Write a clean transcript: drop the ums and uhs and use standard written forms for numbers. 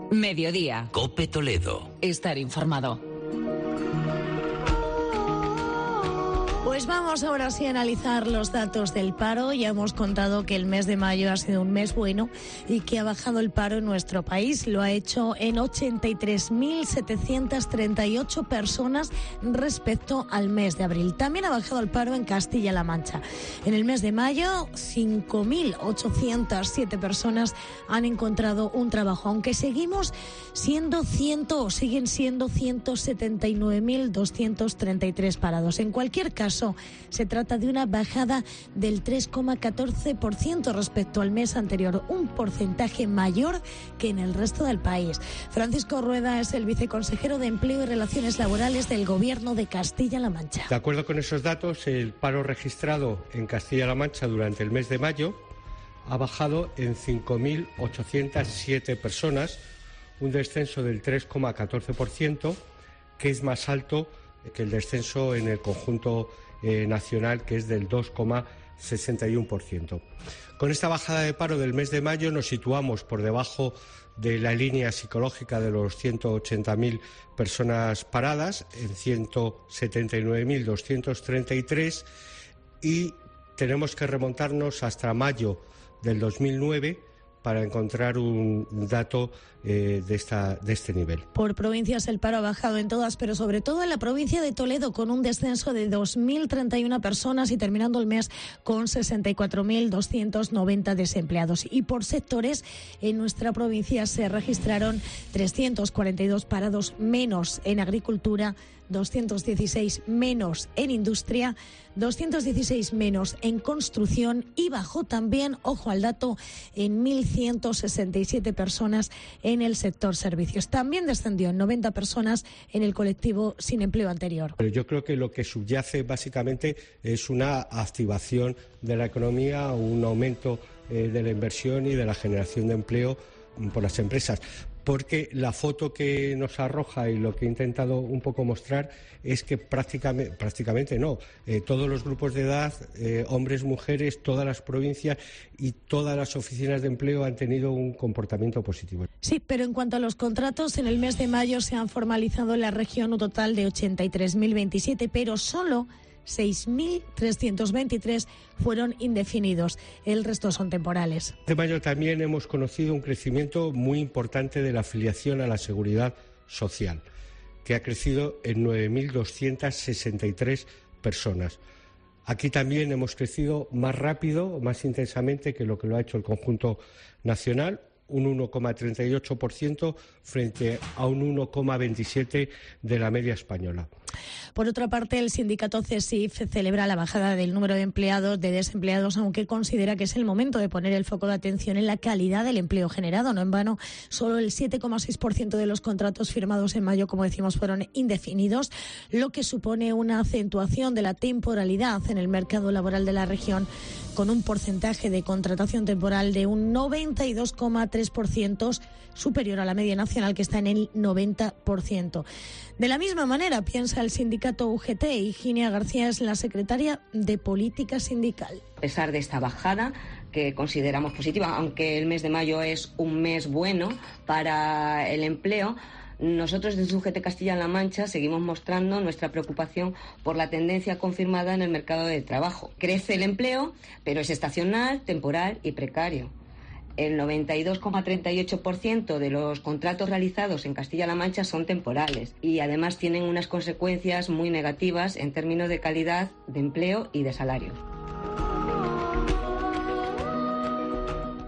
Mediodía. COPE Toledo. Estar informado. Pues vamos ahora sí a analizar los datos del paro. Ya hemos contado que el mes de mayo ha sido un mes bueno y que ha bajado el paro en nuestro país. Lo ha hecho en 83.738 personas respecto al mes de abril. También ha bajado el paro en Castilla-La Mancha. En el mes de mayo, 5.807 personas han encontrado un trabajo, aunque siguen siendo 179.233 parados. En cualquier caso, se trata de una bajada del 3,14% respecto al mes anterior, un porcentaje mayor que en el resto del país. Francisco Rueda es el viceconsejero de Empleo y Relaciones Laborales del Gobierno de Castilla-La Mancha. De acuerdo con esos datos, el paro registrado en Castilla-La Mancha durante el mes de mayo ha bajado en 5.807 personas, un descenso del 3,14%, que es más alto que el descenso en el conjunto nacional, que es del 2,61%. Con esta bajada de paro del mes de mayo nos situamos por debajo de la línea psicológica de los 180.000 personas paradas, en 179.233, y tenemos que remontarnos hasta mayo del 2009 para encontrar un dato de este nivel. Por provincias el paro ha bajado en todas, pero sobre todo en la provincia de Toledo, con un descenso de 2.031 personas y terminando el mes con 64.290 desempleados. Y por sectores, en nuestra provincia se registraron 342 parados menos en agricultura, 216 menos en industria, 216 menos en construcción y bajó también, ojo al dato, en 1.167 personas en el sector servicios. También descendió en 90 personas en el colectivo sin empleo anterior. Pero yo creo que lo que subyace básicamente es una activación de la economía, un aumento de la inversión y de la generación de empleo por las empresas. Porque la foto que nos arroja y lo que he intentado un poco mostrar es que prácticamente no, todos los grupos de edad, hombres, mujeres, todas las provincias y todas las oficinas de empleo han tenido un comportamiento positivo. Sí, pero en cuanto a los contratos, en el mes de mayo se han formalizado en la región un total de 83.027, pero solo 6.323 fueron indefinidos. El resto son temporales. De mayo también hemos conocido un crecimiento muy importante de la afiliación a la Seguridad Social, que ha crecido en 9.263 personas. Aquí también hemos crecido más rápido, más intensamente que lo ha hecho el conjunto nacional, un 1,38% frente a un 1,27% de la media española. Por otra parte, el sindicato CESIF celebra la bajada del número de desempleados, aunque considera que es el momento de poner el foco de atención en la calidad del empleo generado. No en vano, solo el 7,6% de los contratos firmados en mayo, como decimos, fueron indefinidos, lo que supone una acentuación de la temporalidad en el mercado laboral de la región, con un porcentaje de contratación temporal de un 92,3%, superior a la media nacional, que está en el 90%. De la misma manera piensa el sindicato UGT. Higinia García es la secretaria de Política Sindical. A pesar de esta bajada, que consideramos positiva, aunque el mes de mayo es un mes bueno para el empleo, nosotros desde UGT Castilla-La Mancha seguimos mostrando nuestra preocupación por la tendencia confirmada en el mercado de trabajo. Crece el empleo, pero es estacional, temporal y precario. El 92,38% de los contratos realizados en Castilla-La Mancha son temporales y además tienen unas consecuencias muy negativas en términos de calidad de empleo y de salarios.